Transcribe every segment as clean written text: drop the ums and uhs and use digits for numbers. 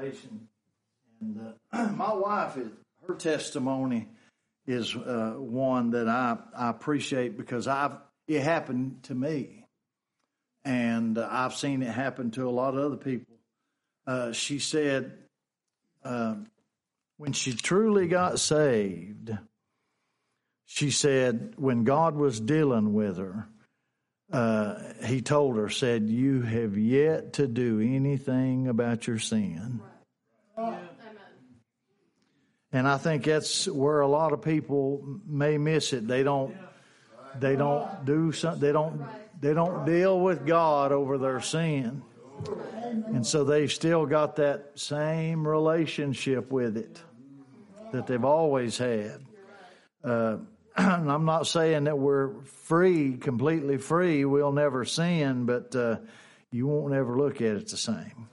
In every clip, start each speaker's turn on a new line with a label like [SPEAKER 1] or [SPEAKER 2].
[SPEAKER 1] salvation. And my wife, her testimony is one that I appreciate because it happened to me. And I've seen it happen to a lot of other people. She said when she truly got saved, she said when God was dealing with her, he told her, said, you have yet to do anything about your sin.
[SPEAKER 2] Right.
[SPEAKER 1] And I think that's where a lot of people may miss it. They don't do something. They don't deal with God over their sin. And so they've still got that same relationship with it that they've always had. And I'm not saying that we're free, completely free. We'll never sin, but you won't ever look at it the same.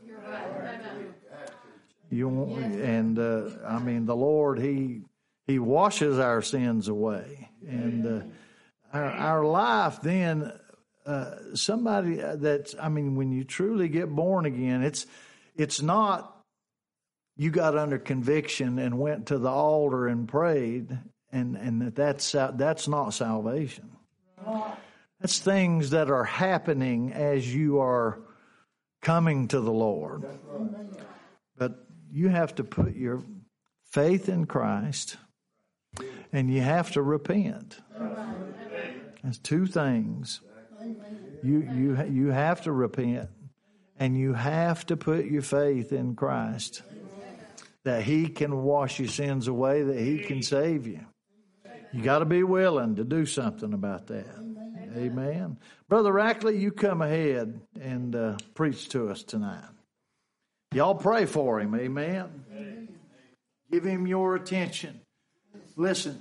[SPEAKER 1] You won't, and I mean, the Lord, He washes our sins away, and our life then. Somebody that's, I mean, when you truly get born again, it's not you got under conviction and went to the altar and prayed, and that's not salvation. That's things that are happening as you are coming to the Lord. But you have to put your faith in Christ, and you have to repent. That's two things. You have to repent, and you have to put your faith in Christ, that He can wash your sins away, that He can save you. You got to be willing to do something about that. Amen. Brother Rackley, you come ahead and preach to us tonight. Y'all pray for him. Amen. Give him your attention. Listen,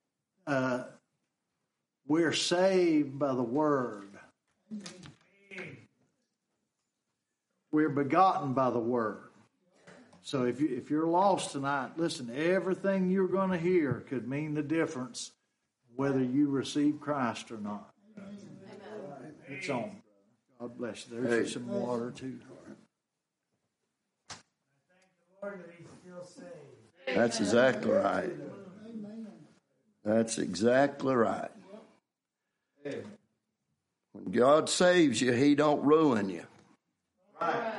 [SPEAKER 1] we're saved by the Word. We're begotten by the Word. So if you're lost tonight, listen, everything you're going to hear could mean the difference whether you receive Christ or not. Amen. It's on. God bless you. There's some water too.
[SPEAKER 3] I thank the Lord that He's still saved.
[SPEAKER 4] That's exactly right. That's exactly right. When God saves you, He don't ruin you.
[SPEAKER 1] Right.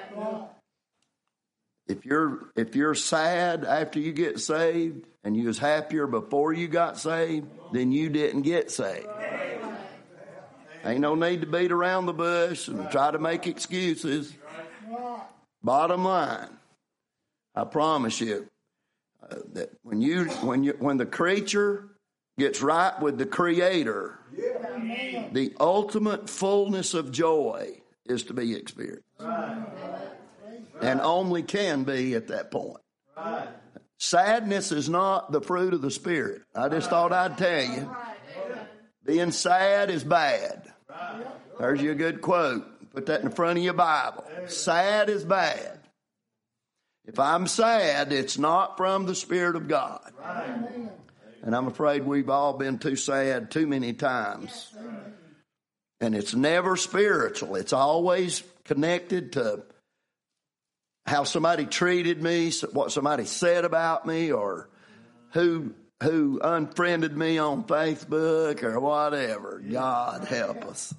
[SPEAKER 4] If you're sad after you get saved and you was happier before you got saved, then you didn't get saved. Ain't no need to beat around the bush and try to make excuses. Bottom line, I promise you that when the creature gets right with the Creator, the ultimate fullness of joy is to be experienced. And only can be at that point. Sadness is not the fruit of the Spirit. I just thought I'd tell you. Being sad is bad. There's your good quote. Put that in the front of your Bible. Sad is bad. If I'm sad, it's not from the Spirit of God. And I'm afraid we've all been too sad too many times. And it's never spiritual. It's always connected to how somebody treated me, what somebody said about me, or who unfriended me on Facebook or whatever. God help us.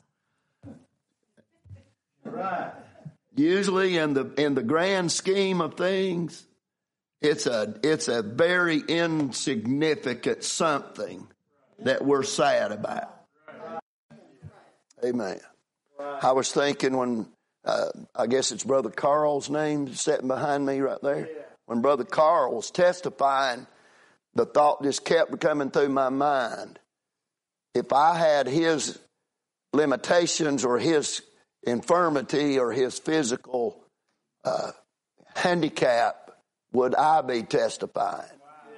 [SPEAKER 1] Right.
[SPEAKER 4] Usually in the grand scheme of things, it's a very insignificant something that we're sad about. Amen. I was thinking when I guess it's Brother Carl's name sitting behind me right there. When Brother Carl was testifying, the thought just kept coming through my mind. If I had his limitations or his infirmity or his physical handicap, would I be testifying?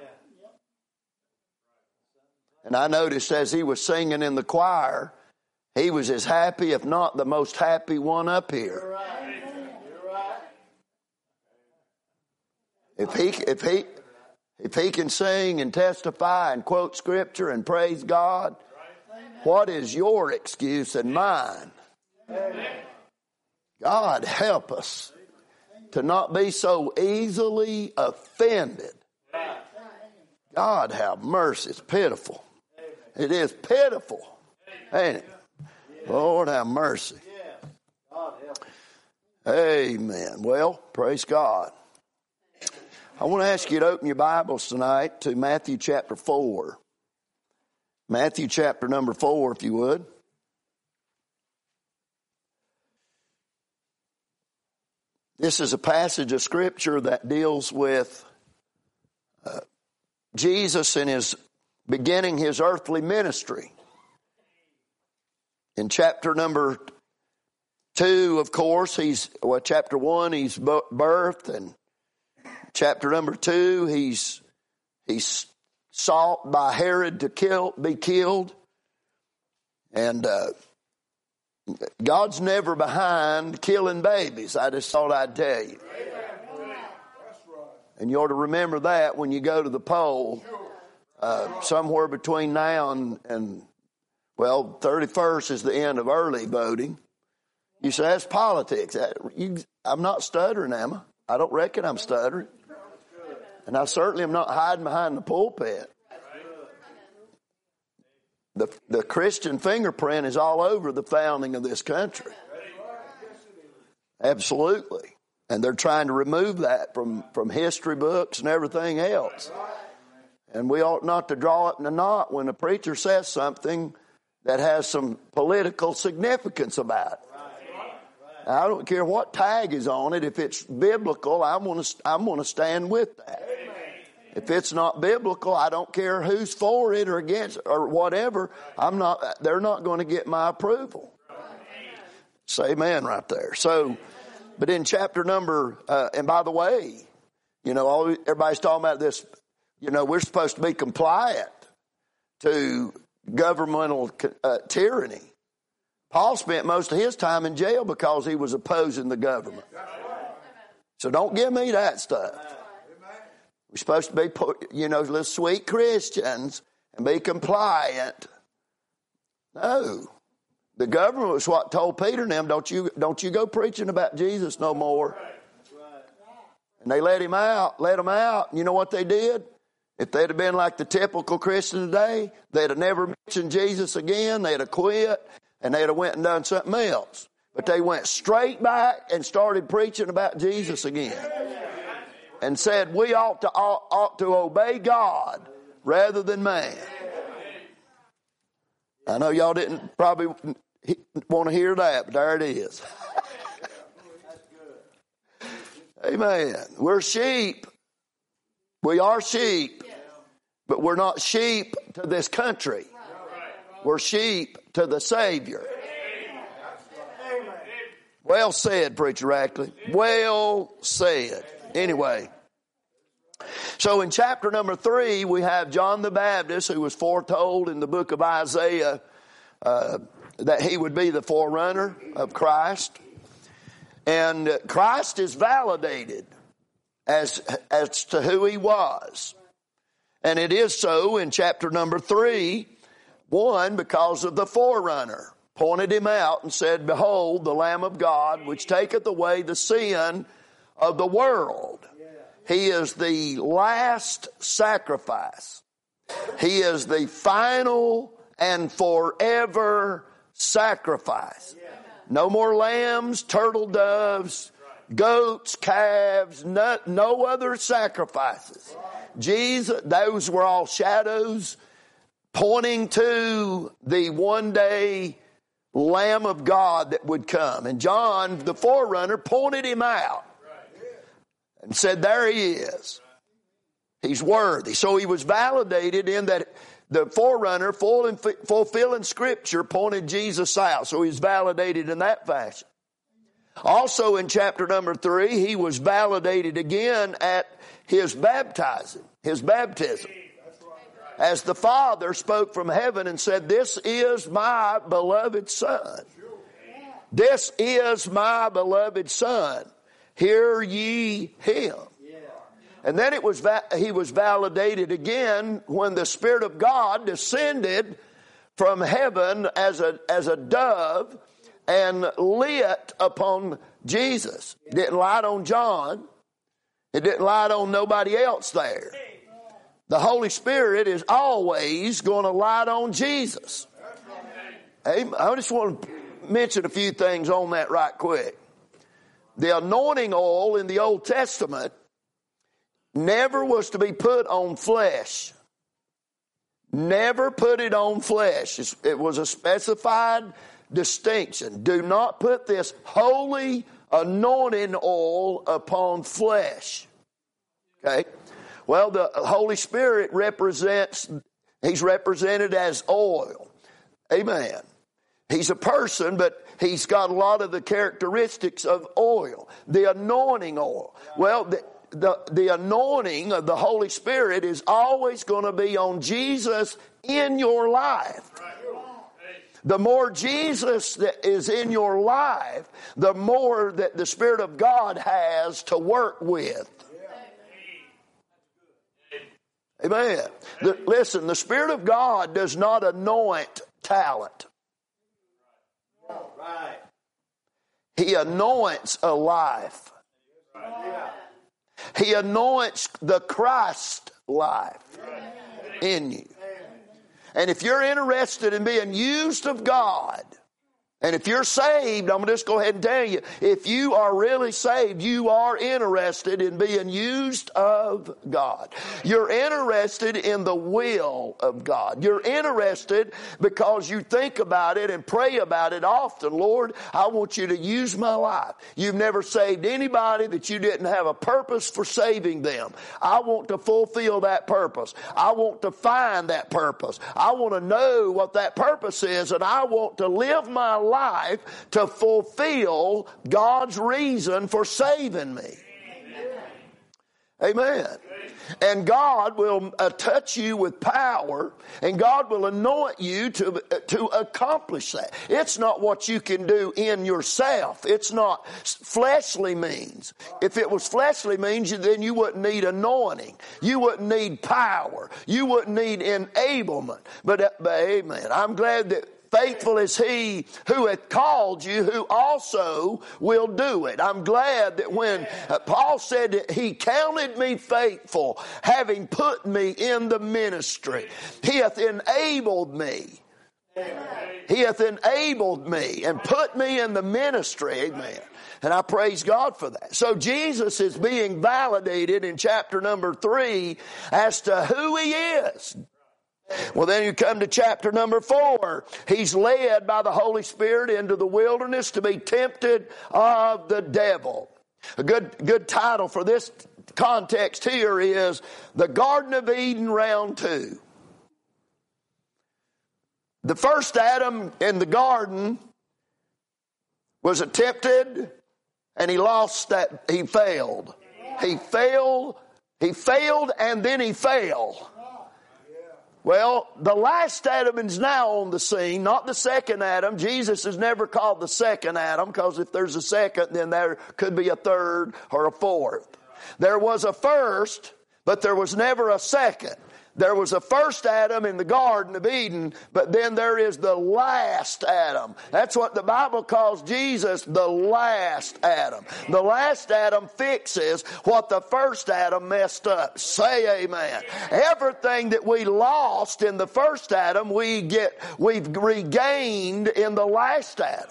[SPEAKER 4] And I noticed as he was singing in the choir, he was as happy, if not the most happy one up here.
[SPEAKER 1] You're right.
[SPEAKER 4] If he can sing and testify and quote scripture and praise God, what is your excuse and mine? God help us. to not be so easily offended. God have mercy. It's pitiful. It is pitiful. Ain't it? Lord have mercy. Amen. Well, praise God. I want to ask you to open your Bibles tonight to Matthew chapter 4. Matthew chapter number 4, if you would. This is a passage of Scripture that deals with Jesus in his beginning his earthly ministry. In chapter number 2, of course, chapter 1, he's birthed, and chapter number 2, he's sought by Herod to be killed. And God's never behind killing babies. I just thought I'd tell you. And you ought to remember that when you go to the poll, somewhere between now and 31st is the end of early voting. You say, that's politics. I'm not stuttering, am I? I don't reckon I'm stuttering. And I certainly am not hiding behind the pulpit. The Christian fingerprint is all over the founding of this country. Absolutely. And they're trying to remove that from history books and everything else. And we ought not to draw it in a knot when a preacher says something that has some political significance about it. I don't care what tag is on it. If it's biblical, I'm going to stand with that. If it's not biblical, I don't care who's for it or against it or whatever. They're not going to get my approval. Say amen right there. So, but in chapter number, and by the way, everybody's talking about this, we're supposed to be compliant to governmental tyranny. Paul spent most of his time in jail because he was opposing the government. So don't give me that stuff. We're supposed to be, little sweet Christians and be compliant. No. The government was what told Peter and them, don't you go preaching about Jesus no more. And they let him out. You know what they did? If they'd have been like the typical Christian today, they'd have never mentioned Jesus again. They'd have quit, and they'd have went and done something else. But they went straight back and started preaching about Jesus again. And said we ought to obey God rather than man. I know y'all didn't probably want to hear that, but there it is. Amen. We're sheep. We are sheep. But we're not sheep to this country. We're sheep to the Savior. Well said, Preacher Rackley. Well said. Anyway. So in chapter number 3, we have John the Baptist, who was foretold in the book of Isaiah that he would be the forerunner of Christ. And Christ is validated as to who he was. And it is so in chapter number 3, 1, because of the forerunner. Pointed him out and said, behold, the Lamb of God, which taketh away the sin of the world. He is the last sacrifice. He is the final and forever sacrifice. No more lambs, turtle doves, goats, calves, no other sacrifices. Jesus, those were all shadows pointing to the one day Lamb of God that would come. And John, the forerunner, pointed him out and said, there he is. He's worthy. So he was validated in that the forerunner, fulfilling Scripture, pointed Jesus out. So he's validated in that fashion. Also in chapter number 3, he was validated again at his baptism. As the Father spoke from heaven and said, this is my beloved Son. This is my beloved Son. Hear ye him. And then he was validated again when the Spirit of God descended from heaven as a dove and lit upon Jesus. It didn't light on John. It didn't light on nobody else there. The Holy Spirit is always going to light on Jesus. I just want to mention a few things on that right quick. The anointing oil in the Old Testament never was to be put on flesh. Never put it on flesh. It was a specified distinction. Do not put this holy anointing oil upon flesh. Okay? Well, the Holy Spirit he's represented as oil. Amen. He's a person, but he's got a lot of the characteristics of oil. The anointing oil. Well, the anointing of the Holy Spirit is always going to be on Jesus in your life. The more Jesus that is in your life, the more that the Spirit of God has to work with. Amen. Listen, the Spirit of God does not anoint talent. He anoints a life. He anoints the Christ life in you. And if you're interested in being used of God, and if you're saved, I'm going to just go ahead and tell you, if you are really saved, you are interested in being used of God. You're interested in the will of God. You're interested because you think about it and pray about it often. Lord, I want you to use my life. You've never saved anybody that you didn't have a purpose for saving them. I want to fulfill that purpose. I want to find that purpose. I want to know what that purpose is, and I want to live my life to fulfill God's reason for saving me. Amen. And God will touch you with power, and God will anoint you to accomplish that. It's not what you can do in yourself. It's not fleshly means. If it was fleshly means, then you wouldn't need anointing. You wouldn't need power. You wouldn't need enablement. But amen. I'm glad that faithful is he who hath called you, who also will do it. I'm glad that when Paul said that he counted me faithful, having put me in the ministry. He hath enabled me. He hath enabled me and put me in the ministry. Amen. And I praise God for that. So Jesus is being validated in chapter number 3 as to who he is. Well, then you come to chapter number 4. He's led by the Holy Spirit into the wilderness to be tempted of the devil. A good title for this context here is The Garden of Eden Round 2. The first Adam in the garden was tempted, and he lost that. He failed. He failed, and then he fell. Well, the last Adam is now on the scene, not the second Adam. Jesus is never called the second Adam, because if there's a second, then there could be a third or a fourth. There was a first, but there was never a second. There was a first Adam in the Garden of Eden, but then there is the last Adam. That's what the Bible calls Jesus, the last Adam. The last Adam fixes what the first Adam messed up. Say amen. Everything that we lost in the first Adam, we've regained in the last Adam.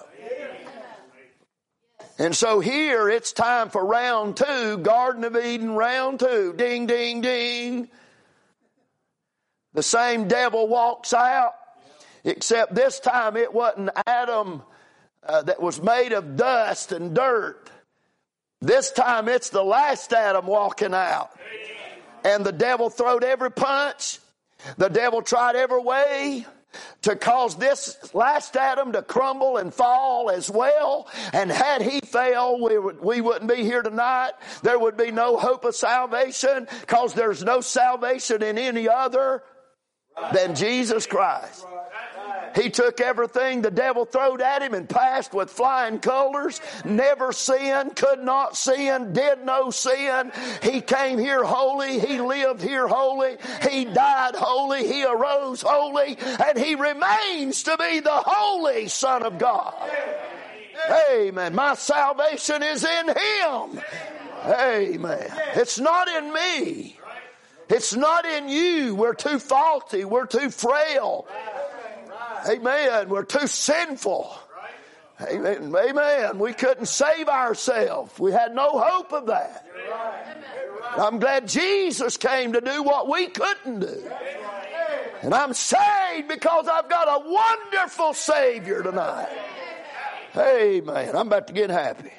[SPEAKER 4] And so here it's time for round 2, Garden of Eden round 2. Ding, ding, ding. The same devil walks out, except this time it wasn't Adam that was made of dust and dirt. This time it's the last Adam walking out. And the devil throwed every punch. The devil tried every way to cause this last Adam to crumble and fall as well. And had he failed, we wouldn't be here tonight. There would be no hope of salvation, because there's no salvation in any other than Jesus Christ. He took everything the devil throwed at him and passed with flying colors. Never sinned, could not sin, did no sin. He came here holy. He lived here holy. He died holy. He arose holy. And he remains to be the holy Son of God. Amen. My salvation is in Him. Amen. It's not in me. It's not in you. We're too faulty. We're too frail. Amen. We're too sinful. Amen. Amen. We couldn't save ourselves. We had no hope of that. I'm glad Jesus came to do what we couldn't do. And I'm saved because I've got a wonderful Savior tonight. Amen. I'm about to get happy.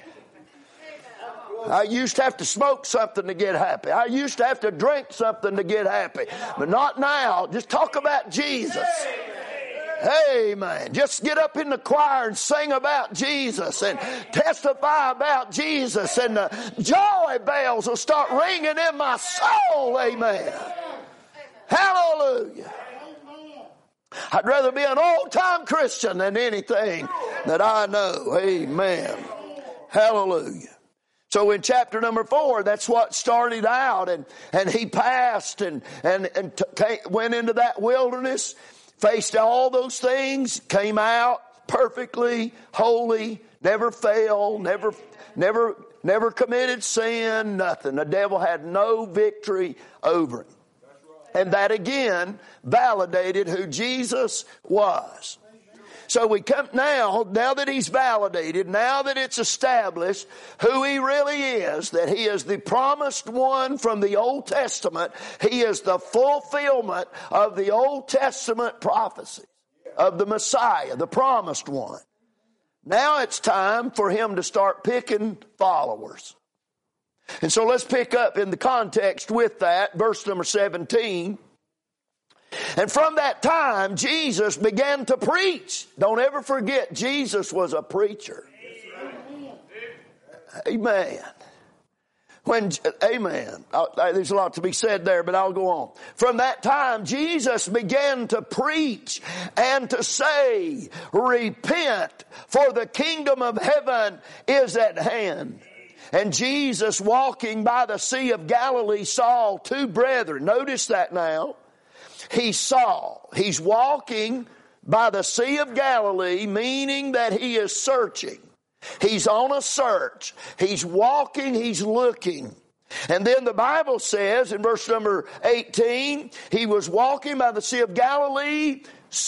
[SPEAKER 4] I used to have to smoke something to get happy. I used to have to drink something to get happy. But not now. Just talk about Jesus. Amen. Just get up in the choir and sing about Jesus and testify about Jesus, and the joy bells will start ringing in my soul. Amen. Hallelujah. I'd rather be an old-time Christian than anything that I know. Amen. Hallelujah. So in chapter number 4, that's what started out, and he passed and went into that wilderness, faced all those things, came out perfectly holy, never failed, never committed sin, nothing. The devil had no victory over him. And that again validated who Jesus was. So we come now that he's validated, now that it's established who he really is, that he is the promised one from the Old Testament. He is the fulfillment of the Old Testament prophecy of the Messiah, the promised one. Now it's time for him to start picking followers. And so let's pick up in the context with that, verse number 17. And from that time, Jesus began to preach. Don't ever forget, Jesus was a preacher. Amen. Amen. There's a lot to be said there, but I'll go on. From that time, Jesus began to preach and to say, repent, for the kingdom of heaven is at hand. And Jesus, walking by the Sea of Galilee, saw two brethren. Notice that now. He's walking by the Sea of Galilee, meaning that he is searching. He's on a search. He's walking, he's looking. And then the Bible says in verse number 18, he was walking by the Sea of Galilee,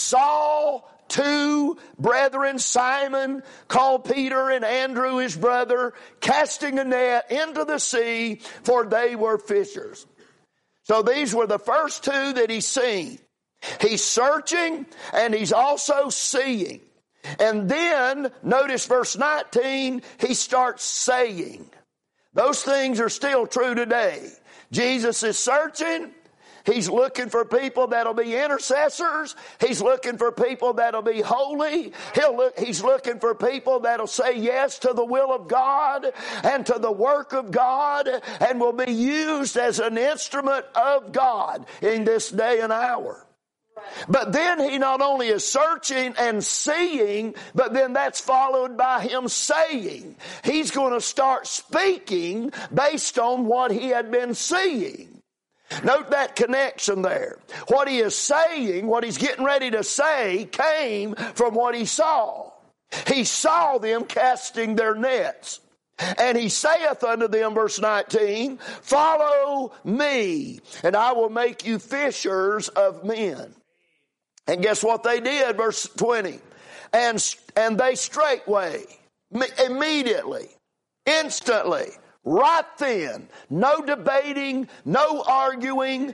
[SPEAKER 4] saw two brethren, Simon, called Peter, and Andrew his brother, casting a net into the sea, for they were fishers. So these were the first two that he's seen. He's searching and he's also seeing. And then, notice verse 19, he starts saying. Those things are still true today. Jesus is searching. He's looking for people that'll be intercessors. He's looking for people that'll be holy. He's looking for people that'll say yes to the will of God and to the work of God and will be used as an instrument of God in this day and hour. But then he not only is searching and seeing, but then that's followed by him saying. He's going to start speaking based on what he had been seeing. Note that connection there. What he is saying, what he's getting ready to say, came from what he saw. He saw them casting their nets. And he saith unto them, verse 19, follow me, and I will make you fishers of men. And guess what they did, verse 20? And they straightway, immediately, instantly, right then, no debating, no arguing,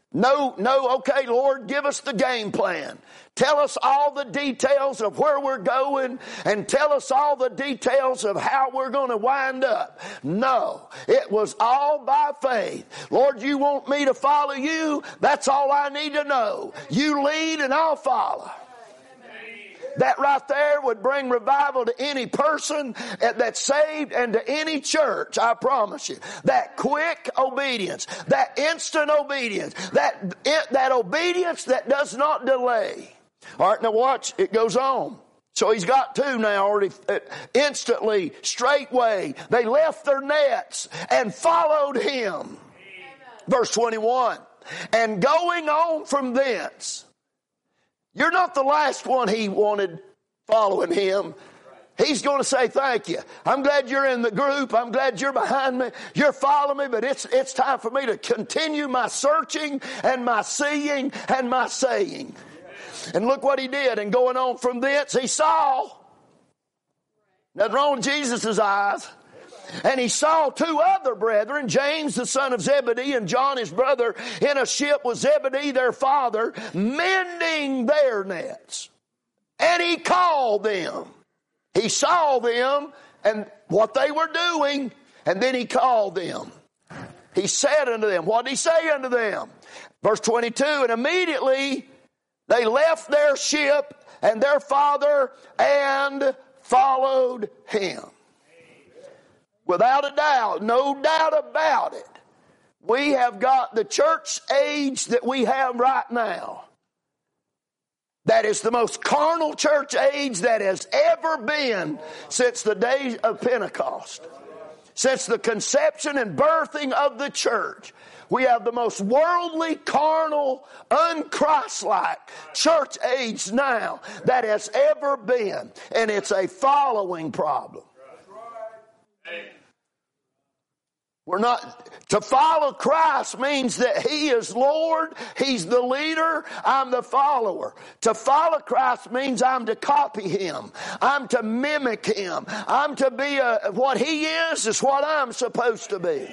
[SPEAKER 4] no, okay, Lord, give us the game plan. Tell us all the details of where we're going and tell us all the details of how we're going to wind up. No, it was all by faith. Lord, you want me to follow you? That's all I need to know. You lead and I'll follow. That right there would bring revival to any person that's saved and to any church, I promise you. That quick obedience, that instant obedience, that obedience that does not delay. All right, now watch, it goes on. So he's got two now already. Instantly, straightway, they left their nets and followed him. Amen. Verse 21, and going on from thence. You're not the last one he wanted following him. He's going to say, thank you. I'm glad you're in the group. I'm glad you're behind me. You're following me, but it's time for me to continue my searching and my seeing and my saying. And look what he did. And going on from thence, he saw. Nothing wrong with Jesus' eyes. And he saw two other brethren, James the son of Zebedee and John his brother, in a ship with Zebedee their father, mending their nets. And he called them. He saw them and what they were doing, and then he called them. He said unto them, what did he say unto them? Verse 22, and immediately they left their ship and their father and followed him. Without a doubt, no doubt about it, we have got the church age that we have right now. That is the most carnal church age that has ever been since the days of Pentecost. Since the conception and birthing of the church. We have the most worldly, carnal, un-Christ-like church age now that has ever been. And it's a following problem. To follow Christ means that He is Lord, He's the leader, I'm the follower. To follow Christ means I'm to copy Him. I'm to mimic Him. I'm to be what He is what I'm supposed to be.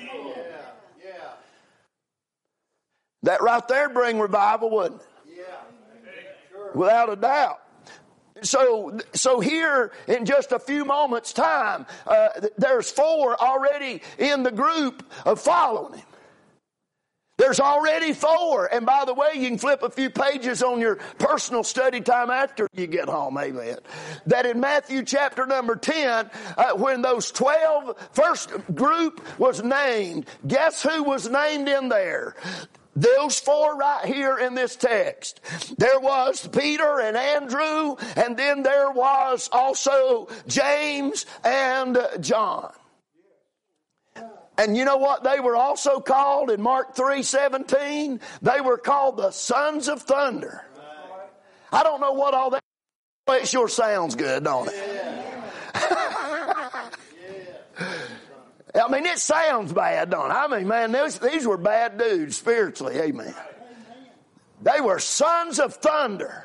[SPEAKER 4] That right there bring revival, wouldn't it? Without a doubt. So here in just a few moments' time, there's 4 already in the group of following Him. There's already 4. And by the way, you can flip a few pages on your personal study time after you get home, amen. That in Matthew chapter number 10, when those 12 first group was named, guess who was named in there? Those 4 right here in this text. There was Peter and Andrew, and then there was also James and John. And you know what they were also called in Mark 3:17? They were called the sons of thunder. I don't know what all that it sure sounds good, don't it? I mean, it sounds bad, don't it? I mean, man, these were bad dudes spiritually, amen. They were sons of thunder.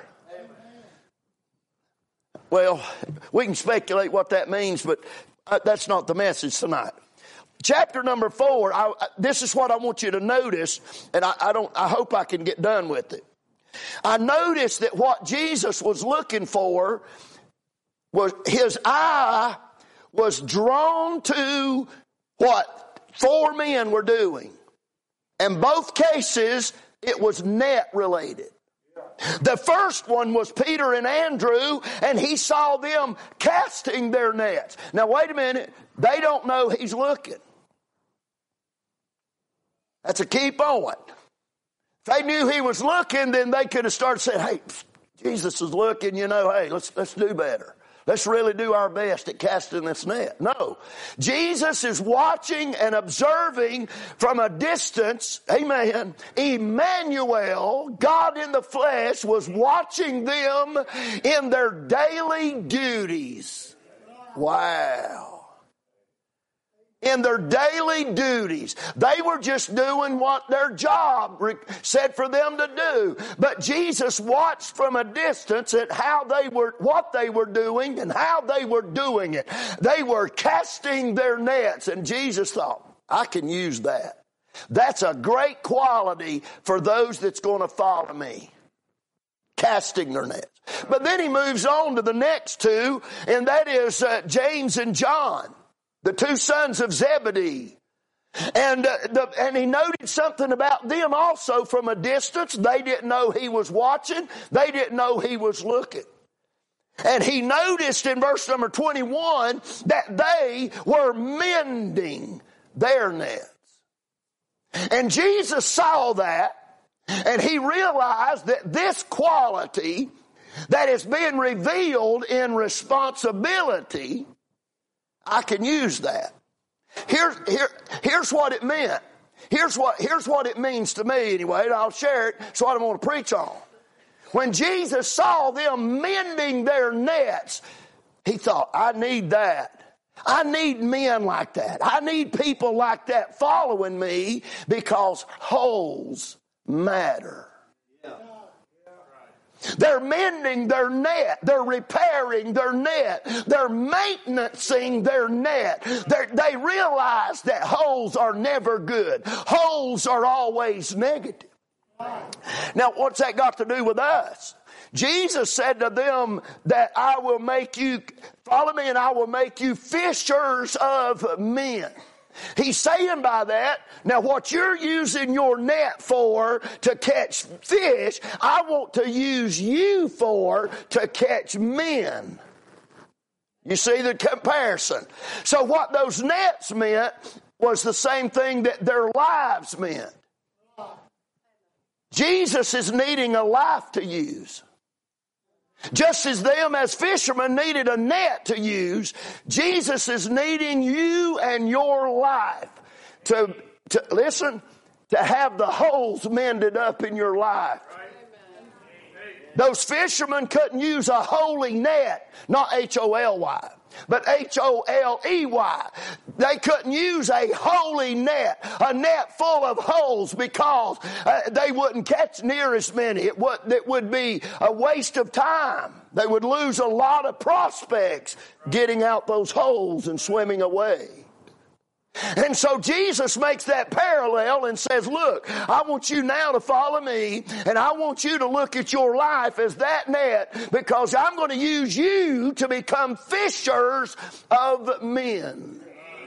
[SPEAKER 4] Well, we can speculate what that means, but that's not the message tonight. Chapter number 4, this is what I want you to notice, and I hope I can get done with it. I noticed that what Jesus was looking for was his eye was drawn to what 4 men were doing. In both cases, it was net related. The first one was Peter and Andrew, and he saw them casting their nets. Now, wait a minute. They don't know he's looking. That's a key point. If they knew he was looking, then they could have started saying, hey, Jesus is looking, hey, let's do better. Let's really do our best at casting this net. No. Jesus is watching and observing from a distance. Amen. Emmanuel, God in the flesh, was watching them in their daily duties. Wow. In their daily duties. They were just doing what their job said for them to do. But Jesus watched from a distance at what they were doing and how they were doing it. They were casting their nets, and Jesus thought, I can use that. That's a great quality for those that's going to follow me. Casting their nets. But then he moves on to the next 2, and that is James and John. The 2 sons of Zebedee. And he noted something about them also from a distance. They didn't know he was watching. They didn't know he was looking. And he noticed in verse number 21 that they were mending their nets. And Jesus saw that, and he realized that this quality that is being revealed in responsibility, I can use that. Here's what it meant. Here's what it means to me anyway, and I'll share it. It's what I'm going to preach on. When Jesus saw them mending their nets, He thought, I need that. I need men like that. I need people like that following me because holes matter. They're mending their net. They're repairing their net. They're maintaining their net. They realize that holes are never good. Holes are always negative. Now, what's that got to do with us? Jesus said to them that I will make you, follow me and I will make you fishers of men. He's saying by that, now what you're using your net for to catch fish, I want to use you for to catch men. You see the comparison? So what those nets meant was the same thing that their lives meant. Jesus is needing a life to use. Just as them as fishermen needed a net to use, Jesus is needing you and your life to listen, to have the holes mended up in your life. Those fishermen couldn't use a holy net, not H-O-L-Y, but H-O-L-E-Y. They couldn't use a holy net, a net full of holes, because they wouldn't catch near as many. It would be a waste of time. They would lose a lot of prospects getting out those holes and swimming away. And so Jesus makes that parallel and says, look, I want you now to follow me, and I want you to look at your life as that net, because I'm going to use you to become fishers of men.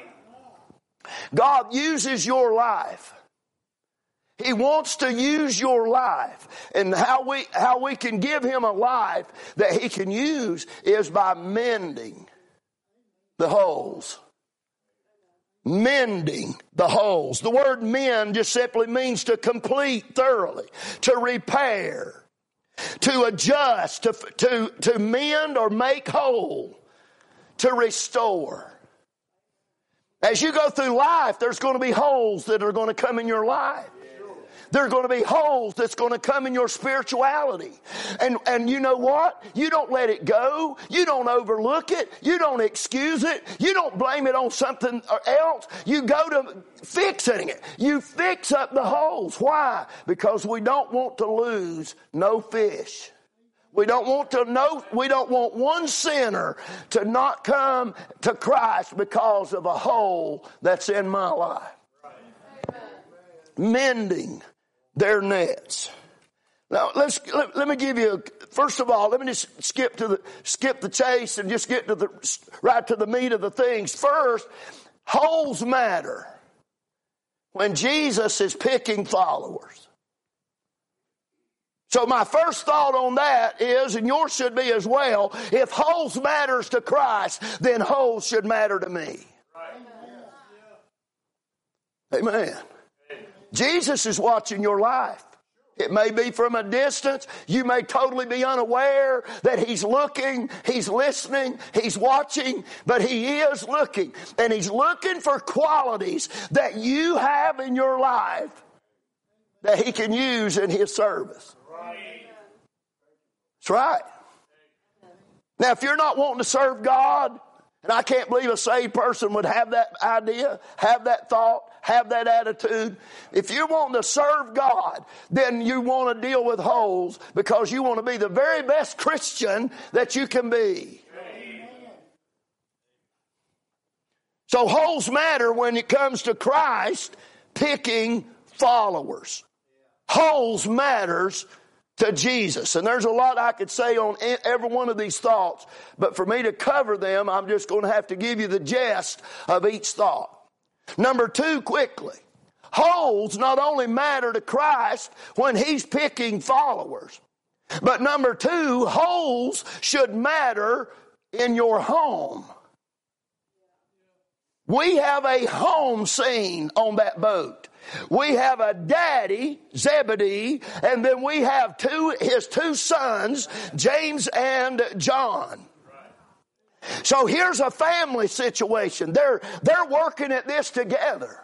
[SPEAKER 4] God uses your life. He wants to use your life. And how we can give him a life that he can use is by mending the holes. Mending the holes. The word mend just simply means to complete thoroughly, to repair, to adjust, to mend or make whole, to restore. As you go through life, there's going to be holes that are going to come in your life. There are going to be holes that's going to come in your spirituality. And you know what? You don't let it go. You don't overlook it. You don't excuse it. You don't blame it on something else. You go to fixing it. You fix up the holes. Why? Because we don't want to lose no fish. We don't want one sinner to not come to Christ because of a hole that's in my life. Mending their nets. Now let me give you first of all, let me just skip the chase and just get to right to the meat of the things. First, holes matter when Jesus is picking followers. So my first thought on that is, and yours should be as well, if holes matters to Christ, then holes should matter to me. Amen. Jesus is watching your life. It may be from a distance. You may totally be unaware that he's looking, he's listening, he's watching, but he is looking. And he's looking for qualities that you have in your life that he can use in his service. That's right. Now, if you're not wanting to serve God, and I can't believe a saved person would have that idea, have that thought, have that attitude. If you want to serve God, then you want to deal with holes, because you want to be the very best Christian that you can be. Amen. So holes matter when it comes to Christ picking followers. Holes matters to Jesus. And there's a lot I could say on every one of these thoughts, but for me to cover them, I'm just going to have to give you the gist of each thought. Number two, quickly. Holes not only matter to Christ when he's picking followers, but number two, holes should matter in your home. We have a home scene on that boat. We have a daddy, Zebedee, and then we have his two sons, James and John. So here's a family situation. They're working at this together.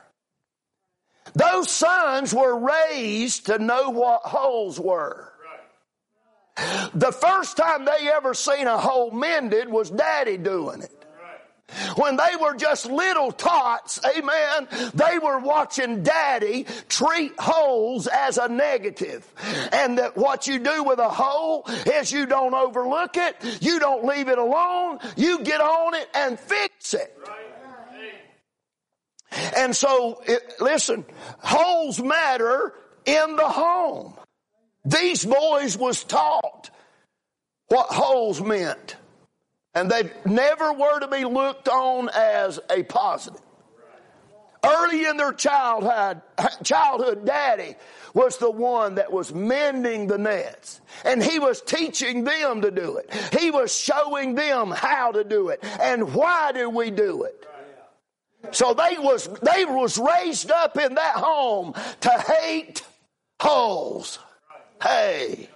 [SPEAKER 4] Those sons were raised to know what holes were. The first time they ever seen a hole mended was Daddy doing it. When they were just little tots, amen, they were watching Daddy treat holes as a negative. And that what you do with a hole is you don't overlook it, you don't leave it alone, you get on it and fix it. And so, listen, holes matter in the home. These boys was taught what holes meant. And they never were to be looked on as a positive. Early in their childhood, Daddy was the one that was mending the nets. And he was teaching them to do it. He was showing them how to do it. And why do we do it? So they was raised up in that home to hate holes. Hey.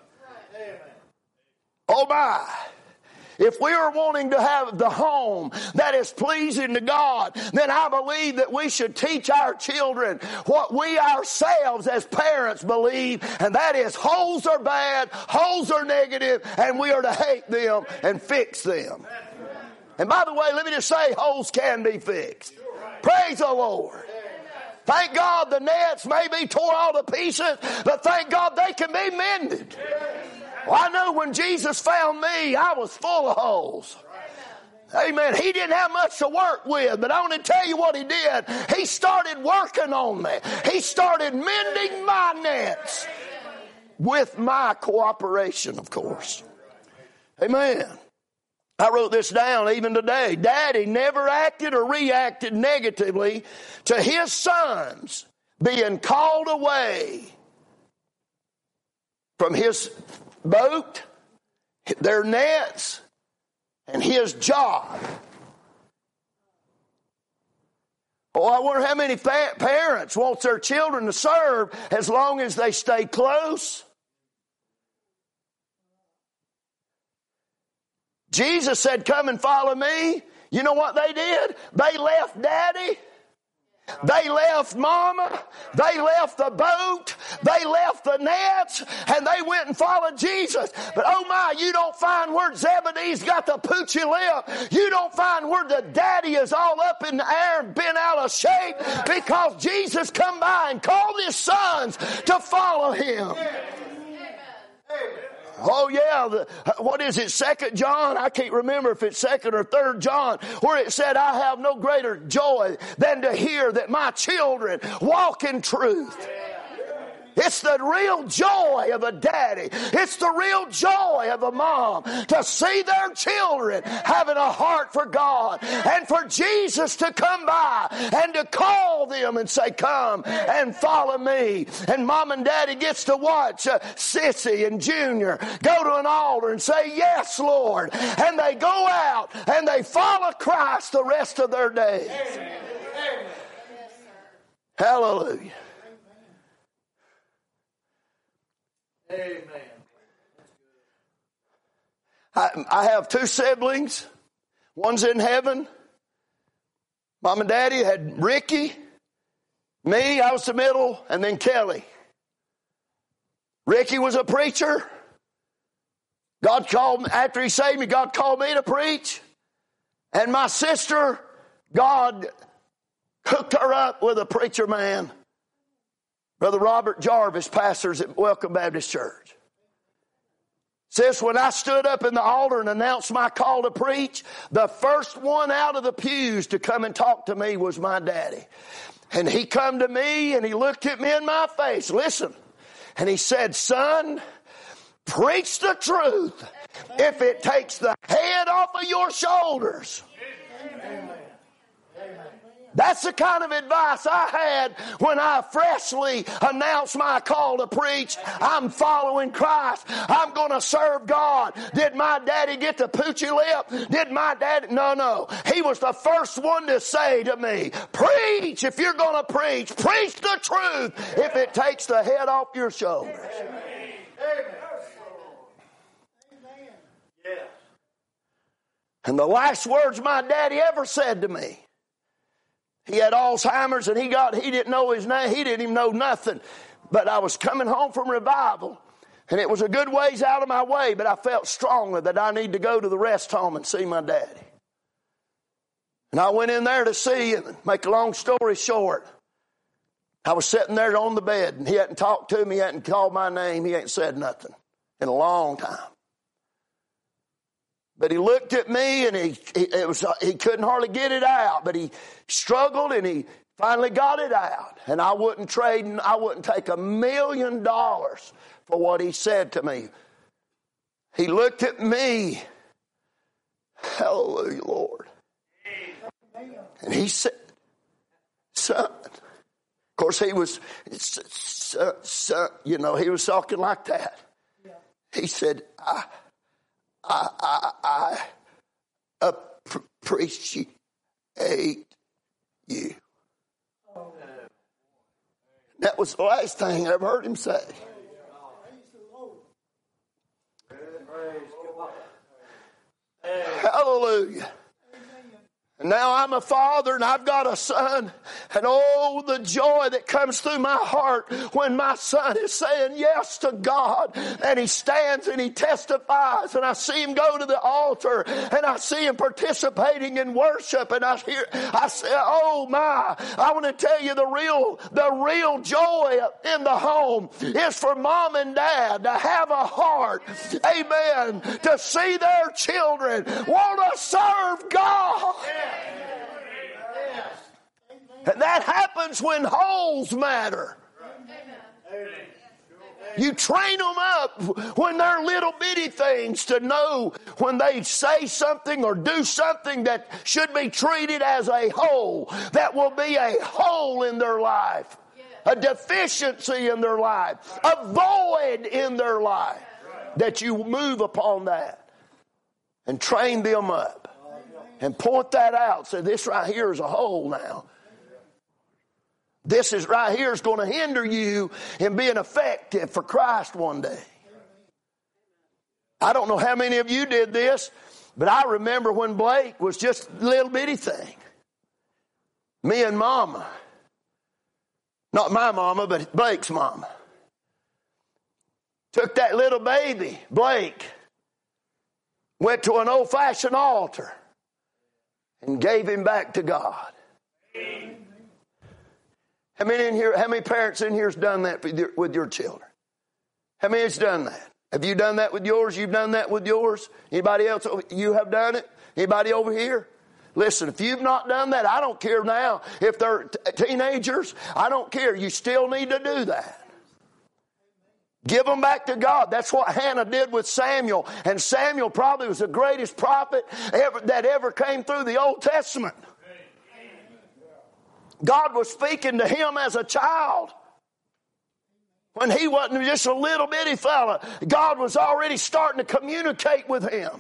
[SPEAKER 4] Oh my. If we are wanting to have the home that is pleasing to God, then I believe that we should teach our children what we ourselves as parents believe, and that is holes are bad, holes are negative, and we are to hate them and fix them. And by the way, let me just say, holes can be fixed. Praise the Lord. Thank God the nets may be tore all to pieces, but thank God they can be mended. Well, I know when Jesus found me, I was full of holes. Amen. He didn't have much to work with, but I want to tell you what he did. He started working on me. He started mending my nets with my cooperation, of course. Amen. I wrote this down even today. Daddy never acted or reacted negatively to his sons being called away from his boat, their nets, and his job. Oh, I wonder how many parents want their children to serve as long as they stay close. Jesus said, come and follow me. You know what they did? They left Daddy. They left Mama. They left the boat. They left the nets. And they went and followed Jesus. But oh my, you don't find where Zebedee's got the poochy lip. You don't find where the daddy is all up in the air and bent out of shape, because Jesus come by and called his sons to follow him. Oh yeah, what is it, 2 John? I can't remember if it's 2 or 3 John, where it said, I have no greater joy than to hear that my children walk in truth. It's the real joy of a daddy. It's the real joy of a mom to see their children having a heart for God, and for Jesus to come by and to call them and say, come and follow me. And mom and daddy gets to watch Sissy and Junior go to an altar and say, yes, Lord. And they go out and they follow Christ the rest of their days. Amen. Hallelujah.
[SPEAKER 1] Amen.
[SPEAKER 4] I have 2 siblings. One's in heaven. Mom and Daddy had Ricky. Me, I was the middle, and then Kelly. Ricky was a preacher. God called me, after he saved me, God called me to preach. And my sister, God hooked her up with a preacher man. Brother Robert Jarvis pastors at Welcome Baptist Church. Says, when I stood up in the altar and announced my call to preach, the first one out of the pews to come and talk to me was my daddy. And he come to me and he looked at me in my face. Listen. And he said, son, preach the truth if it takes the head off of your shoulders. Amen. That's the kind of advice I had when I freshly announced my call to preach. I'm following Christ. I'm going to serve God. Did my daddy get the poochy lip? Did my daddy? No. He was the first one to say to me, preach if you're going to preach. Preach the truth if it takes the head off your shoulders. Amen. And the last words my daddy ever said to me, he had Alzheimer's and he didn't know his name. He didn't even know nothing. But I was coming home from revival. And it was a good ways out of my way, but I felt strongly that I need to go to the rest home and see my daddy. And I went in there to see, and make a long story short, I was sitting there on the bed, and he hadn't talked to me, he hadn't called my name, he ain't said nothing in a long time. But he looked at me, and he couldn't hardly get it out, but he struggled, and he finally got it out. And I wouldn't take $1 million for what he said to me. He looked at me, hallelujah, Lord. And he said, son, of course he was, son, you know, he was talking like that. He said, I appreciate you. That was the last thing I ever heard him say. Hallelujah. And now I'm a father and I've got a son. And oh, the joy that comes through my heart when my son is saying yes to God. And he stands and he testifies. And I see him go to the altar. And I see him participating in worship. And I say, oh my, I want to tell you the real joy in the home is for mom and dad to have a heart. Amen. To see their children want to serve God. And that happens when holes matter. You train them up when they're little bitty things to know when they say something or do something that should be treated as a hole. That will be a hole in their life. A deficiency in their life. A void in their life. That you move upon that. And train them up. And point that out. Say, this right here is a hole now. This is right here is going to hinder you in being effective for Christ one day. I don't know how many of you did this, but I remember when Blake was just a little bitty thing. Me and Mama, not my mama, but Blake's mama, took that little baby, Blake, went to an old-fashioned altar, and gave him back to God. How many parents in here has done that with your children? How many has done that? Have you done that with yours? You've done that with yours? Anybody else? You have done it? Anybody over here? Listen, if you've not done that, I don't care now. If they're teenagers, I don't care. You still need to do that. Give them back to God. That's what Hannah did with Samuel. And Samuel probably was the greatest prophet that ever came through the Old Testament. God was speaking to him as a child. When he wasn't just a little bitty fella, God was already starting to communicate with him.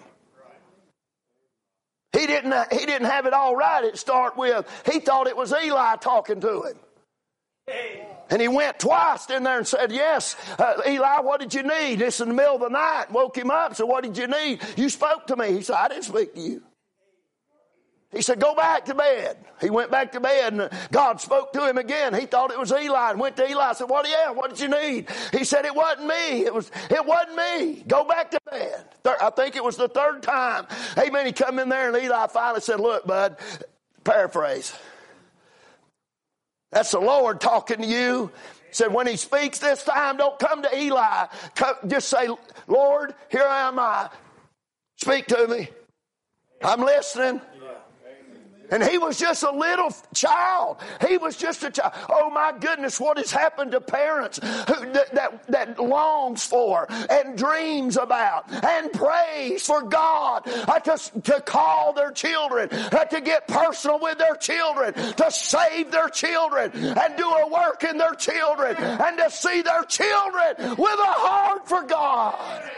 [SPEAKER 4] He didn't have it all right to start with. He thought it was Eli talking to him. And he went twice in there and said, yes, Eli, what did you need? This in the middle of the night. Woke him up and said, what did you need? You spoke to me. He said, I didn't speak to you. He said, go back to bed. He went back to bed and God spoke to him again. He thought it was Eli and went to Eli and said, what did you need? He said, it wasn't me. It wasn't me. Go back to bed. I think it was the third time. Amen. He come in there and Eli finally said, look, bud, paraphrase. That's the Lord talking to you. Said when he speaks this time, don't come to Eli. Just say, Lord, here am I. Speak to me. I'm listening. And he was just a little child. He was just a child. Oh my goodness, what has happened to parents that longs for and dreams about and prays for God to call their children, to get personal with their children, to save their children and do a work in their children and to see their children with a heart for God.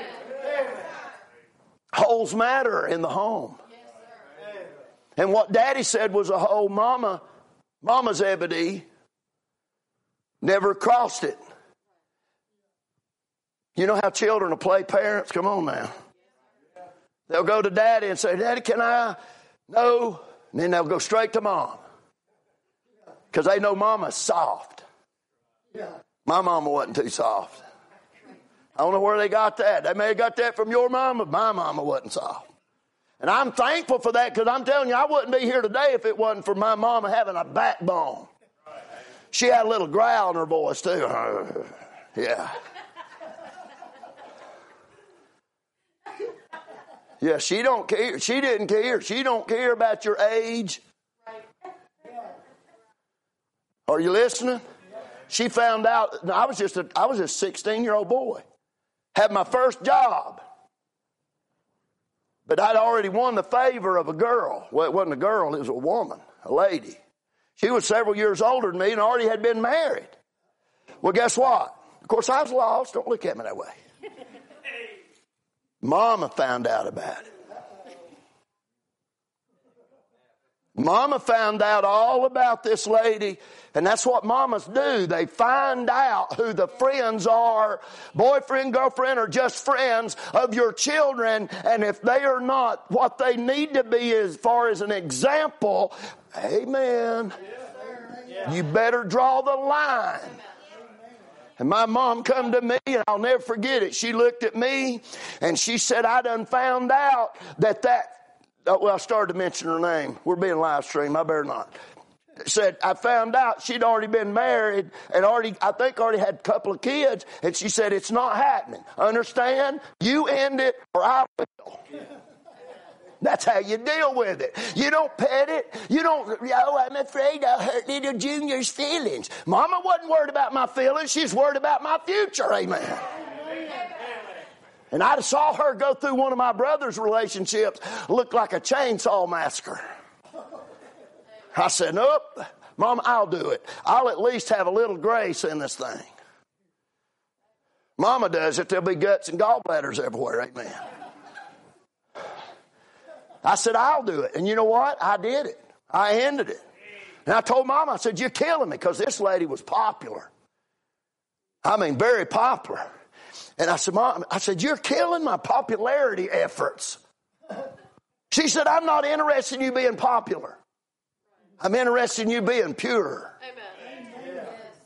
[SPEAKER 4] Holes matter in the home. And what Daddy said was a hole. Mama's Ebony never crossed it. You know how children will play parents? Come on now. They'll go to Daddy and say, Daddy, can I? No. And then they'll go straight to Mom. Because they know Mama's soft. My mama wasn't too soft. I don't know where they got that. They may have got that from your mama, but my mama wasn't soft. And I'm thankful for that, because I'm telling you, I wouldn't be here today if it wasn't for my mama having a backbone. She had a little growl in her voice too. Yeah. Yeah, she don't care. She didn't care. She don't care about your age. Are you listening? She found out. I was just a 16-year-old boy. Had my first job. But I'd already won the favor of a girl. Well, it wasn't a girl, it was a woman, a lady. She was several years older than me and already had been married. Well, guess what? Of course, I was lost. Don't look at me that way. Mama found out about it. Mama found out all about this lady, and that's what mamas do. They find out who the friends are, boyfriend, girlfriend, or just friends of your children, and if they are not what they need to be as far as an example, amen, you better draw the line. And my mom come to me, and I'll never forget it. She looked at me, and she said, I done found out that well, I started to mention her name. We're being live streamed. I better not. Said, I found out she'd already been married and already had a couple of kids. And she said, it's not happening. Understand? You end it or I will. That's how you deal with it. You don't pet it. You don't, I'm afraid I'll hurt little Junior's feelings. Mama wasn't worried about my feelings. She's worried about my future. Amen. And I saw her go through one of my brother's relationships, looked like a chainsaw massacre. I said, nope, Mom, I'll do it. I'll at least have a little grace in this thing. Mama does it, there'll be guts and gallbladders everywhere, amen. I said, I'll do it. And you know what? I did it. I ended it. And I told Mama, I said, you're killing me, because this lady was popular. I mean, very popular. And I said, Mom, you're killing my popularity efforts. She said, I'm not interested in you being popular. I'm interested in you being pure.
[SPEAKER 2] Amen.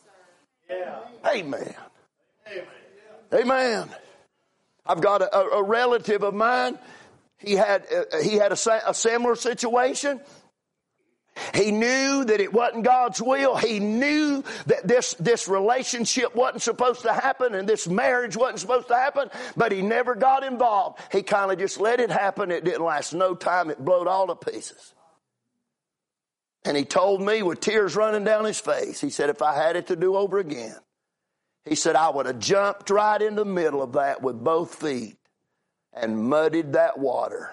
[SPEAKER 4] Amen. Amen. I've got a relative of mine. He had a similar situation. He knew that it wasn't God's will. He knew that this relationship wasn't supposed to happen and this marriage wasn't supposed to happen, but he never got involved. He kind of just let it happen. It didn't last no time. It blowed all to pieces. And he told me with tears running down his face, he said, if I had it to do over again, he said, I would have jumped right in the middle of that with both feet and muddied that water.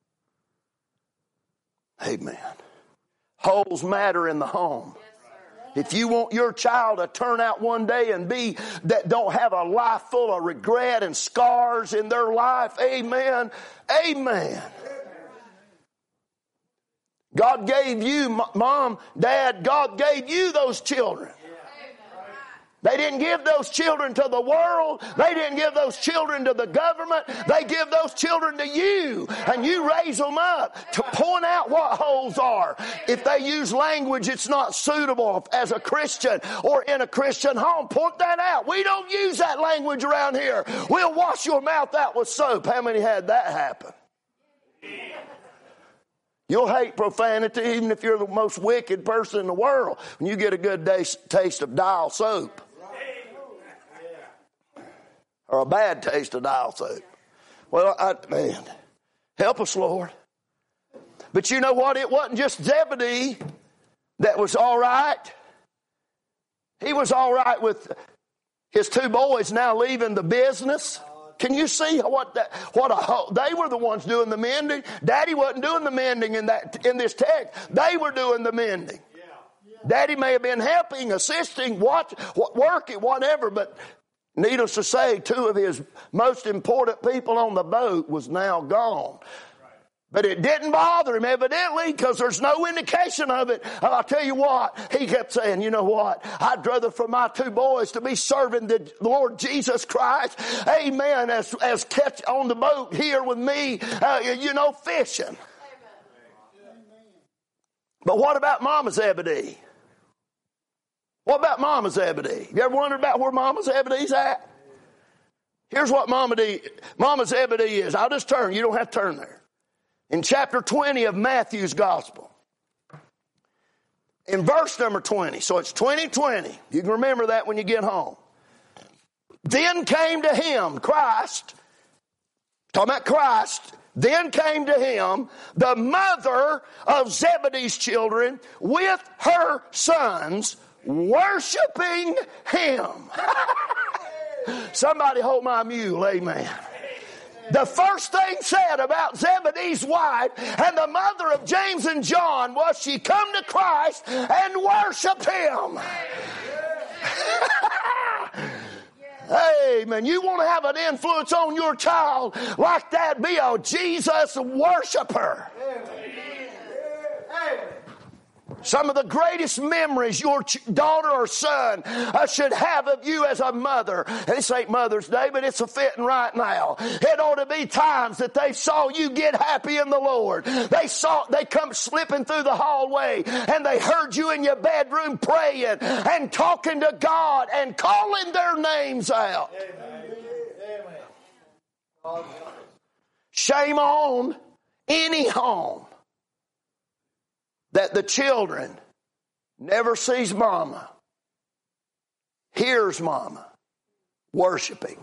[SPEAKER 4] Amen. Holes matter in the home. If you want your child to turn out one day and be that don't have a life full of regret and scars in their life, amen, amen. God gave you, Mom, Dad, God gave you those children. They didn't give those children to the world. They didn't give those children to the government. They give those children to you. And you raise them up to point out what holes are. If they use language it's not suitable as a Christian or in a Christian home, point that out. We don't use that language around here. We'll wash your mouth out with soap. How many had that happen? You'll hate profanity even if you're the most wicked person in the world when you get a good taste of Dial soap. Or a bad taste of Dial soap. Well, man, help us, Lord. But you know what? It wasn't just Zebedee that was all right. He was all right with his two boys now leaving the business. Can you see they were the ones doing the mending? Daddy wasn't doing the mending in this text. They were doing the mending. Daddy may have been helping, assisting, working, whatever, but needless to say, two of his most important people on the boat was now gone. But it didn't bother him, evidently, because there's no indication of it. And I'll tell you what, he kept saying, you know what, I'd rather for my two boys to be serving the Lord Jesus Christ, amen, as catch on the boat here with me, fishing. Amen. But what about Mama Zebedee? What about Mama Zebedee? You ever wondered about where Mama Zebedee's at? Here's what Mama Zebedee is. I'll just turn. You don't have to turn there. In chapter 20 of Matthew's gospel, in verse number 20, so it's 20:20. You can remember that when you get home. Then came to him, Christ, talking about Christ, then came to him the mother of Zebedee's children with her sons, worshiping him. Somebody hold my mule, amen. The first thing said about Zebedee's wife and the mother of James and John was she come to Christ and worship him. Amen. You want to have an influence on your child like that, be a Jesus worshiper. Some of the greatest memories your daughter or son should have of you as a mother. And this ain't Mother's Day, but it's a fitting right now. It ought to be times that they saw you get happy in the Lord. They come slipping through the hallway and they heard you in your bedroom praying and talking to God and calling their names out. Amen. Shame on any home that the children never sees mama, hears mama worshiping.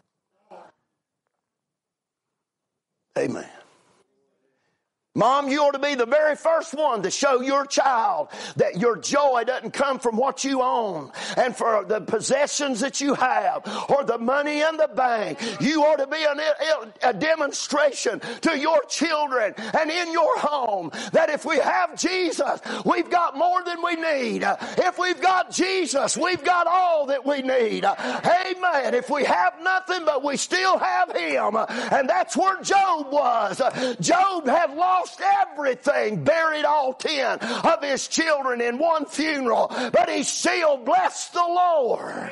[SPEAKER 4] Amen. Mom, you ought to be the very first one to show your child that your joy doesn't come from what you own and for the possessions that you have or the money in the bank. You ought to be a demonstration to your children and in your home that if we have Jesus, we've got more than we need. If we've got Jesus, we've got all that we need. Amen. If we have nothing, but we still have him. And that's where Job was. Job had lost everything, buried all 10 of his children in one funeral, but he still blessed the Lord.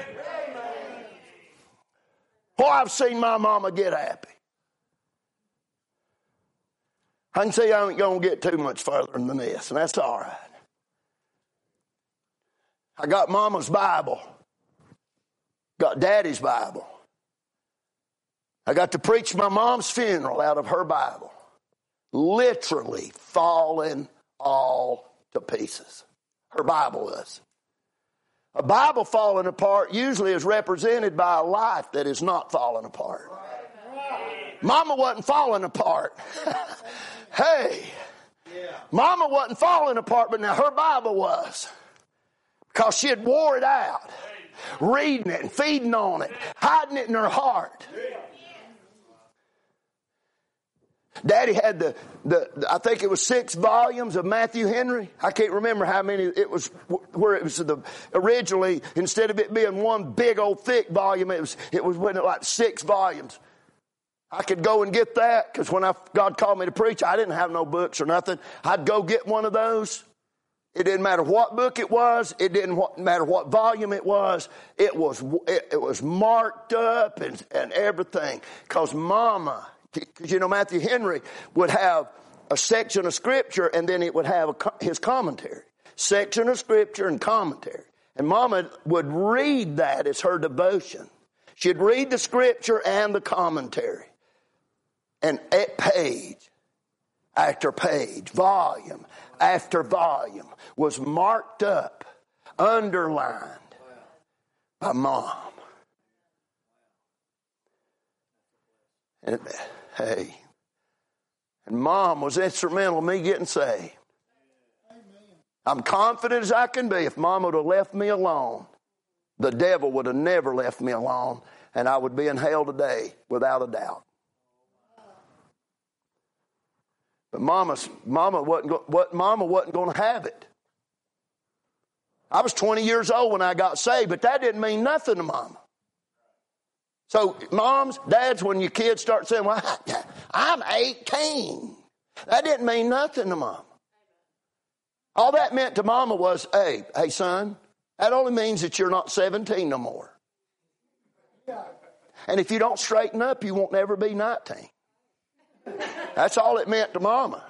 [SPEAKER 4] Oh, I've seen my mama get happy. I can see I ain't going to get too much further than this, and that's all right. I got Mama's Bible, got Daddy's Bible. I got to preach my mom's funeral out of her Bible. Literally falling all to pieces. Her Bible was. A Bible falling apart usually is represented by a life that is not falling apart. Mama wasn't falling apart. Hey, Mama wasn't falling apart, but now her Bible was. Because she had wore it out. Reading it and feeding on it. Hiding it in her heart. Daddy had I think it was 6 volumes of Matthew Henry. I can't remember how many it was, where it was originally, instead of it being one big old thick volume, it was like 6 volumes. I could go and get that because when God called me to preach, I didn't have no books or nothing. I'd go get one of those. It didn't matter what book it was. It didn't matter what volume it was. It was marked up and everything because Mama. Because, Matthew Henry would have a section of Scripture and then it would have his commentary. Section of Scripture and commentary. And Mama would read that as her devotion. She'd read the Scripture and the commentary. And page after page, volume after volume was marked up, underlined by Mom. And hey, and Mom was instrumental in me getting saved. I'm confident as I can be if Mom would have left me alone, the devil would have never left me alone, and I would be in hell today without a doubt. But Mama wasn't going to have it. I was 20 years old when I got saved, but that didn't mean nothing to Mama. So, moms, dads, when your kids start saying, well, I'm 18. That didn't mean nothing to Mama. All that meant to Mama was, hey, son, that only means that you're not 17 no more. And if you don't straighten up, you won't never be 19. That's all it meant to Mama.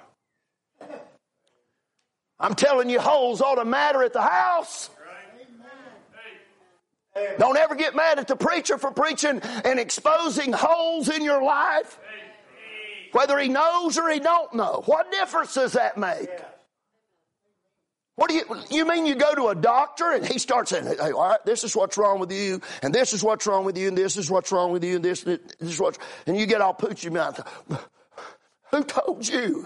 [SPEAKER 4] I'm telling you, holes ought to matter at the house. Don't ever get mad at the preacher for preaching and exposing holes in your life. Whether he knows or he don't know. What difference does that make? What do you mean you go to a doctor and he starts saying, hey, all right, this is what's wrong with you, and this is what's wrong with you, and this is what's wrong with you, and this is what's, and you get all poochy mouth. Who told you?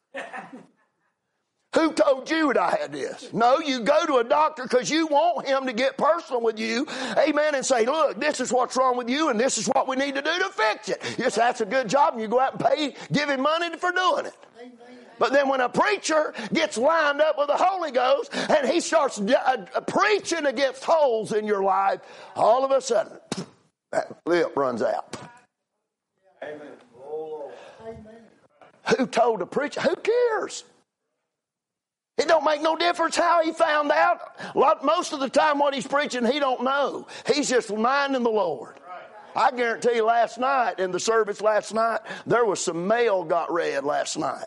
[SPEAKER 4] Who told you that I had this? No, you go to a doctor because you want him to get personal with you, amen, and say, look, this is what's wrong with you, and this is what we need to do to fix it. Yes, that's a good job, and you go out and give him money for doing it. Amen. But then when a preacher gets lined up with the Holy Ghost and he starts preaching against holes in your life, all of a sudden, that lip runs out. Amen. Who told the preacher? Who cares? It don't make no difference how he found out. Most of the time what he's preaching, he don't know. He's just minding the Lord. I guarantee you last night, in the service last night, there was some mail got read last night.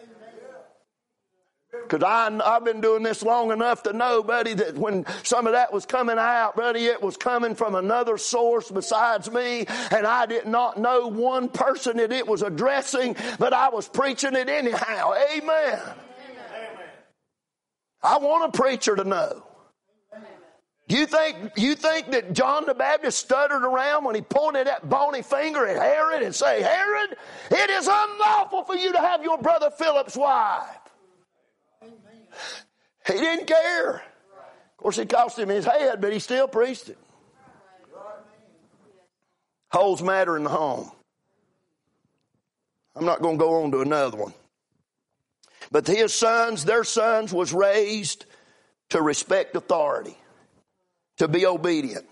[SPEAKER 4] Because I've been doing this long enough to know, buddy, that when some of that was coming out, buddy, it was coming from another source besides me, and I did not know one person that it was addressing, but I was preaching it anyhow. Amen. I want a preacher to know. You think that John the Baptist stuttered around when he pointed that bony finger at Herod and say, Herod, it is unlawful for you to have your brother Philip's wife. He didn't care. Of course, it cost him his head, but he still preached it. Holes matter in the home. I'm not going to go on to another one. But their sons was raised to respect authority, to be obedient.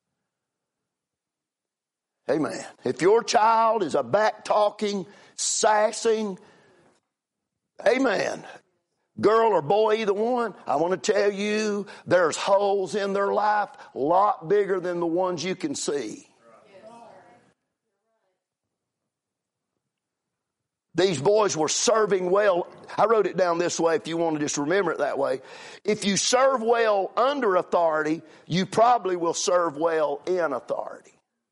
[SPEAKER 4] Amen. If your child is a back-talking, sassing, amen, girl or boy, either one, I want to tell you there's holes in their life a lot bigger than the ones you can see. These boys were serving well. I wrote it down this way if you want to just remember it that way. If you serve well under authority, you probably will serve well in authority.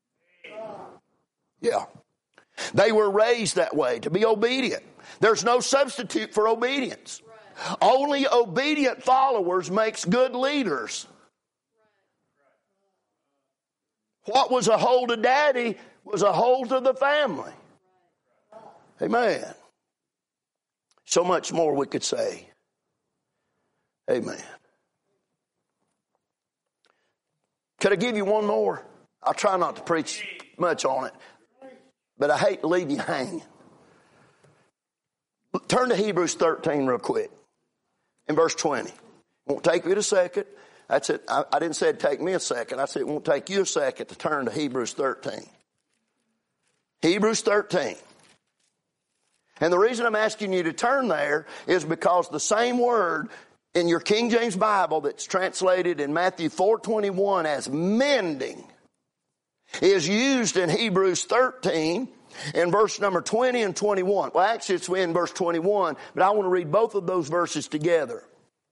[SPEAKER 4] Yeah. They were raised that way, to be obedient. There's no substitute for obedience. Only obedient followers makes good leaders. What was a hole to daddy was a hole to the family. Amen. So much more we could say. Amen. Could I give you one more? I'll try not to preach much on it, but I hate to leave you hanging. Turn to Hebrews 13 real quick. In verse 20. It won't take you a second. That's it. I didn't say it'd take me a second. I said it won't take you a second to turn to Hebrews 13. Hebrews 13. And the reason I'm asking you to turn there is because the same word in your King James Bible that's translated in Matthew 4:21 as mending is used in Hebrews 13 in verse number 20 and 21. Well, actually it's in verse 21, but I want to read both of those verses together.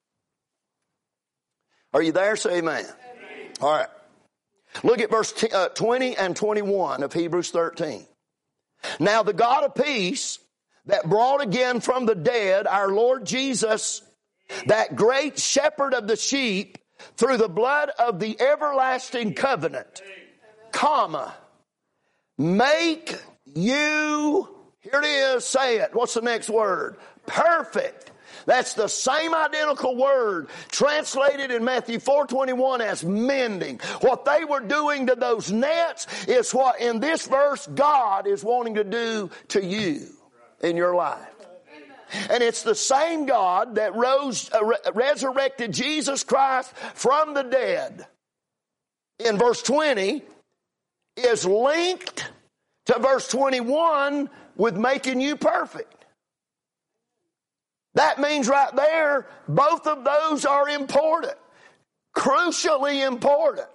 [SPEAKER 4] Are you there? Say amen. Amen. All right. Look at verse 20 and 21 of Hebrews 13. Now the God of peace that brought again from the dead our Lord Jesus, that great shepherd of the sheep, through the blood of the everlasting covenant, comma, make you, here it is, say it. What's the next word? Perfect. That's the same identical word translated in Matthew 4:21 as mending. What they were doing to those nets is what in this verse God is wanting to do to you in your life. And it's the same God that resurrected Jesus Christ from the dead in verse 20 is linked to verse 21 with making you perfect. That means right there, both of those are important, crucially important.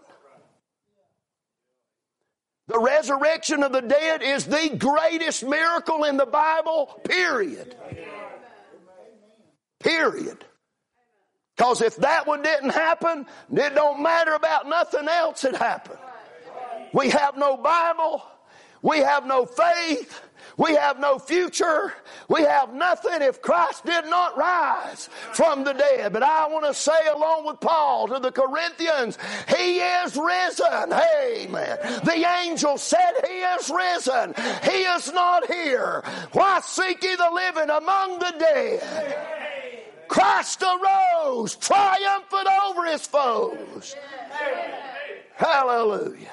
[SPEAKER 4] The resurrection of the dead is the greatest miracle in the Bible, period. Period. Because if that one didn't happen, it don't matter about nothing else that happened. We have no Bible. We have no faith. We have no future. We have nothing if Christ did not rise from the dead. But I want to say along with Paul to the Corinthians, He is risen. Amen. The angel said He is risen. He is not here. Why seek ye the living among the dead? Christ arose, triumphant over His foes. Hallelujah.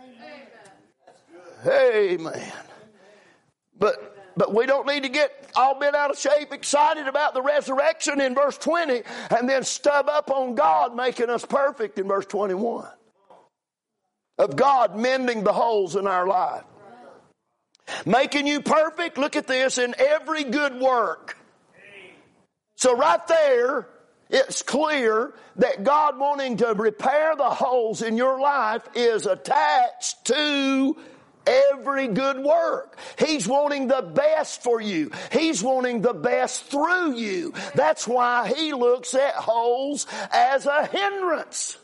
[SPEAKER 4] Amen. But we don't need to get all bent out of shape, excited about the resurrection in verse 20, and then stub up on God making us perfect in verse 21. Of God mending the holes in our life. Making you perfect, look at this, in every good work. So right there, it's clear that God wanting to repair the holes in your life is attached to every good work. He's wanting the best for you. He's wanting the best through you. That's why He looks at holes as a hindrance.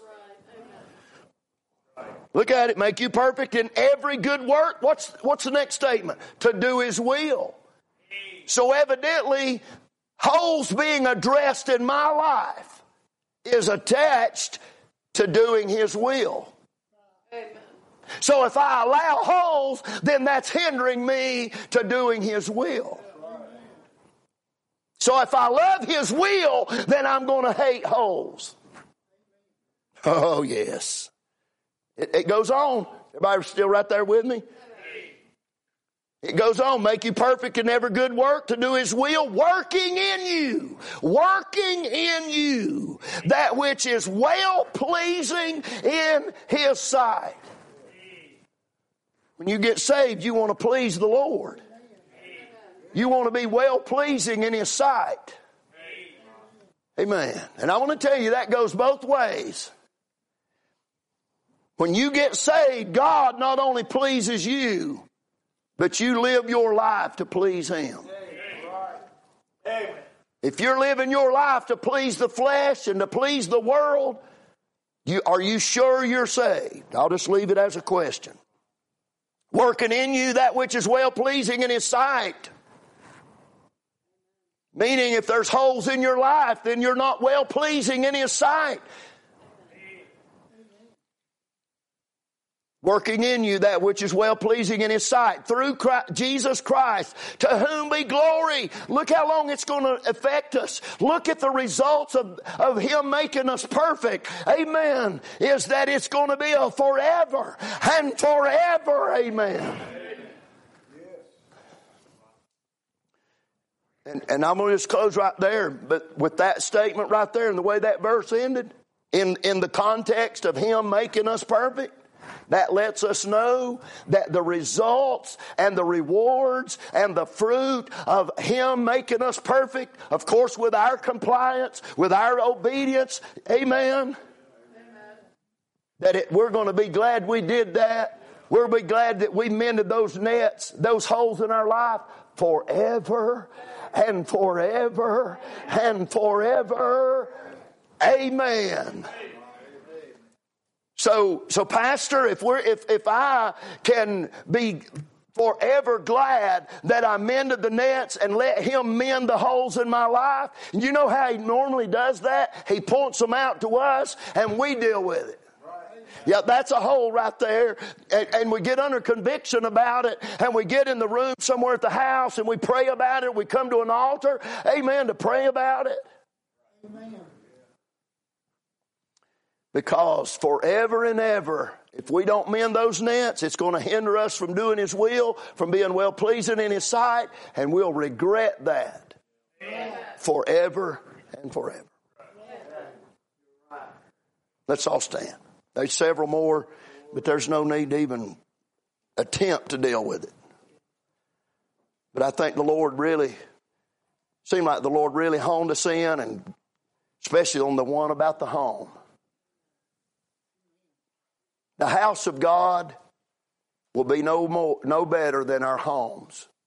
[SPEAKER 4] Look at it. Make you perfect in every good work. What's the next statement? To do His will. So evidently, holes being addressed in my life is attached to doing His will. Amen. So if I allow holes, then that's hindering me to doing His will. So if I love His will, then I'm going to hate holes. Oh, yes. It goes on. Everybody still right there with me? It goes on, make you perfect in every good work to do His will, working in you, that which is well-pleasing in His sight. When you get saved, you want to please the Lord. You want to be well-pleasing in His sight. Amen. And I want to tell you that goes both ways. When you get saved, God not only pleases you, but you live your life to please Him. If you're living your life to please the flesh and to please the world, are you sure you're saved? I'll just leave it as a question. Working in you that which is well-pleasing in His sight. Meaning if there's holes in your life, then you're not well-pleasing in His sight. Working in you that which is well-pleasing in His sight. Through Christ, Jesus Christ, to whom be glory. Look how long it's going to affect us. Look at the results of Him making us perfect. Amen. Is that it's going to be a forever and forever. Amen. And I'm going to just close right there. But with that statement right there and the way that verse ended, in the context of Him making us perfect, that lets us know that the results and the rewards and the fruit of Him making us perfect, of course with our compliance, with our obedience, amen, that we're going to be glad we did that. We'll be glad that we mended those nets, those holes in our life forever and forever and forever. Amen. So Pastor, if I can be forever glad that I mended the nets and let Him mend the holes in my life, and you know how He normally does that? He points them out to us and we deal with it. Yeah, that's a hole right there. And we get under conviction about it, and we get in the room somewhere at the house and we pray about it. We come to an altar, amen, to pray about it. Amen. Because forever and ever, if we don't mend those nets, it's going to hinder us from doing His will, from being well-pleasing in His sight, and we'll regret that forever and forever. Let's all stand. There's several more, but there's no need to even attempt to deal with it. But I think seemed like the Lord really honed us in, and especially on the one about the home. The house of God will be no better than our homes.